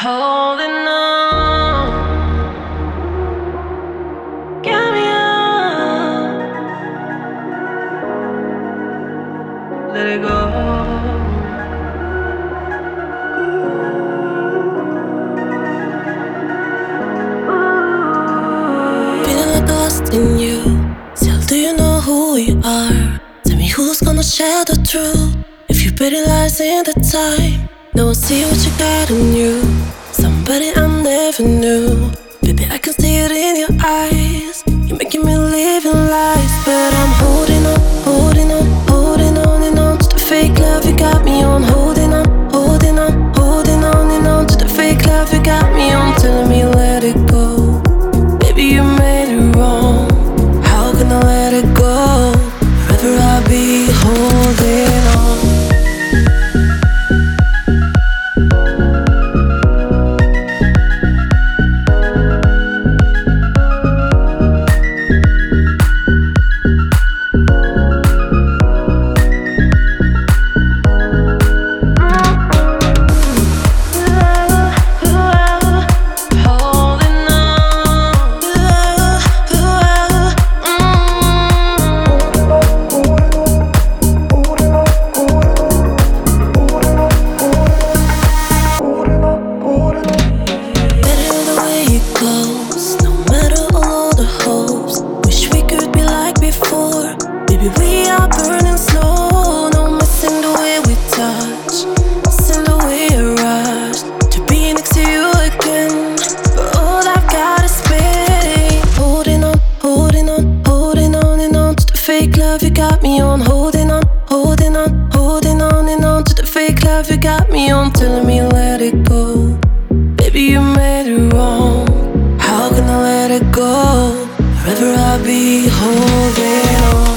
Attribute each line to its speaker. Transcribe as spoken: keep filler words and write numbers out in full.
Speaker 1: Holding on, got me up, let it go. Feeling like lost in you. Still, do you know who you are? Tell me who's gonna share the truth. If your pity lies in the time, no one see what you got in you. Somebody I never knew. Baby, I can see it in your eyes. You're making me live in lies, but I'm holding on, holding on, holding on and on to the fake love you got me on. Holding on, holding on, holding on and on to the fake love you got me on. Telling me let it go. Baby, you made it wrong. How can I let it go? Forever I'll be holding on. We are burning slow, no missing the way we touch, missing the way I rush to be next to you again. But all I've got is pain. Holding on, holding on, holding on and on to the fake love you got me on. Holding on, holding on, holding on and on to the fake love you got me on. Telling me let it go. Baby, you made it wrong. How can I let it go? Forever I'll be holding on.